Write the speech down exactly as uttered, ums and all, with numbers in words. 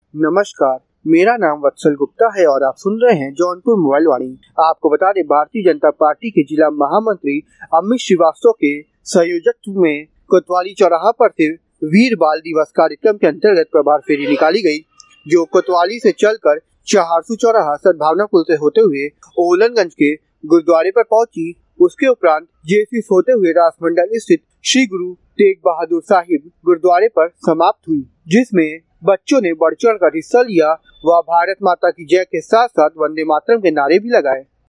नमस्कार, मेरा नाम वत्सल गुप्ता है और आप सुन रहे हैं जौनपुर मोबाइल वाणी। आपको बता दें, भारतीय जनता पार्टी के जिला महामंत्री अमित श्रीवास्तव के संयोजकत्व में कोतवाली चौराहा पर से वीर बाल दिवस कार्यक्रम के अंतर्गत प्रभात फेरी निकाली गई, जो कोतवाली से चलकर चहारसू चौराहा सद्भावना पुल से होते हुए ओलनगंज के गुरुद्वारे पर पहुंची। उसके उपरांत जेसी होते हुए रासमंडल स्थित श्री गुरु तेग बहादुर साहिब गुरुद्वारे पर समाप्त हुई, जिसमें बच्चों ने बढ़ चढ़ कर हिस्सा लिया व भारत माता की जय के साथ साथ वंदे मातरम के नारे भी लगाए।